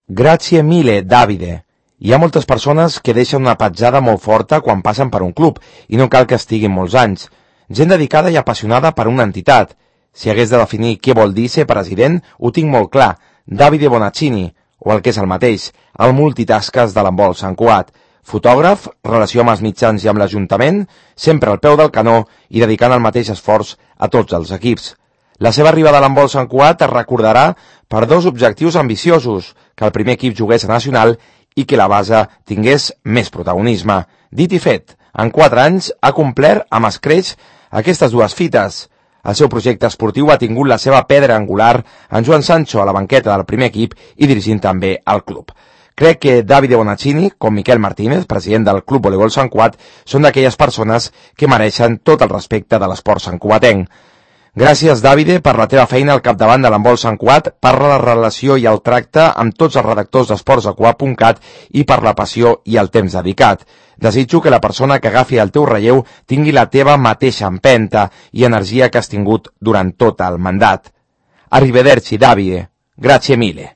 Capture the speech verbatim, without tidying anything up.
Grazie mille, Davide. Hi ha moltes persones que deixen una petjada molt forta quan passen per un club, i no cal que estiguin molts anys. Gent dedicada i apassionada per una entitat. Si hagués de definir què vol dir ser president, ho tinc molt clar. Davide Bonaccini, o el que és el mateix, el multitasques de l'handbol Sant Cugat. Fotògraf, relació amb els mitjans i amb l'Ajuntament, sempre al peu del canó i dedicant el mateix esforç a tots els equips. La seva arribada a l'handbol Sant Cugat es recordarà per dos objectius ambiciosos, que el primer equip jugués a nacional i que la base tingués més protagonisme. Dit i fet, en quatre anys ha complert amb escreix aquestes dues fites. El seu projecte esportiu ha tingut la seva pedra angular en Joan Sancho a la banqueta del primer equip i dirigint també el club. Crec que Davide Bonaccini, com Miquel Martínez, president del Club Voleibol Sant Cugat, són d'aquelles persones que mereixen tot el respecte de l'esport santcugatenc. Gràcies, Davide, per la teva feina al capdavant de l'handbol Sant Cugat, per la relació i el tracte amb tots els redactors d'esports a cugat punt cat i per la passió i el temps dedicat. Desitjo que la persona que agafi el teu relleu tingui la teva mateixa empenta i energia que has tingut durant tot el mandat. Arrivederci, Davide. Grazie mille.